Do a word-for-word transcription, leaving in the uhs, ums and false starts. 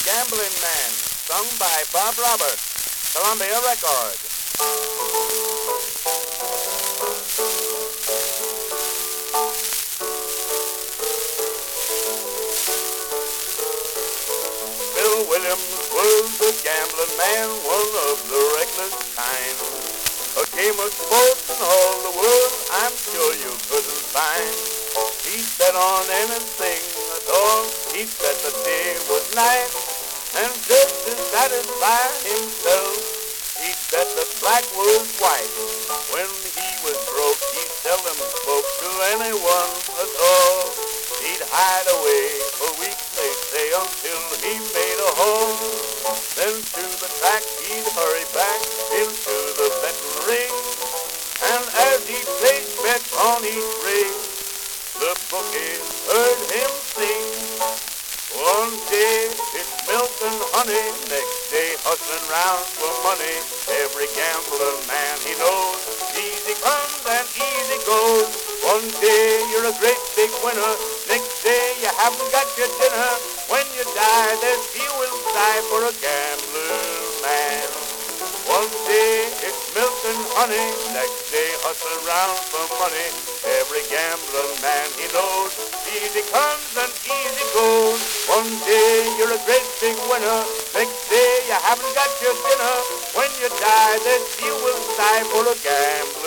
Gambling Man, sung by Bob Roberts, Columbia Records. Bill Williams was a gambling man, one of the reckless kind. A game of sports in all the world, I'm sure you couldn't find. He bet on anything at all, he bet the day was night. And just to satisfy himself, he bet the black was white. When he was broke, he seldom spoke to anyone at all. He'd hide away for weeks, they say, until he made a hole. Then to the track he'd hurry back into the betting ring. And as he placed bets on each ring, the bookies heard him sing. One day it's milk and honey, next day hustling round for money. Every gambler man he knows, easy comes and easy goes. One day you're a great big winner, next day you haven't got your dinner. When you die, there's few will die for a gambling man. One day it's milk and honey, next day hustling round for money. Every gambling man he knows, easy comes and easy goes. One day you're a great big winner, next day you haven't got your dinner. When you die, there's few will die for a gambling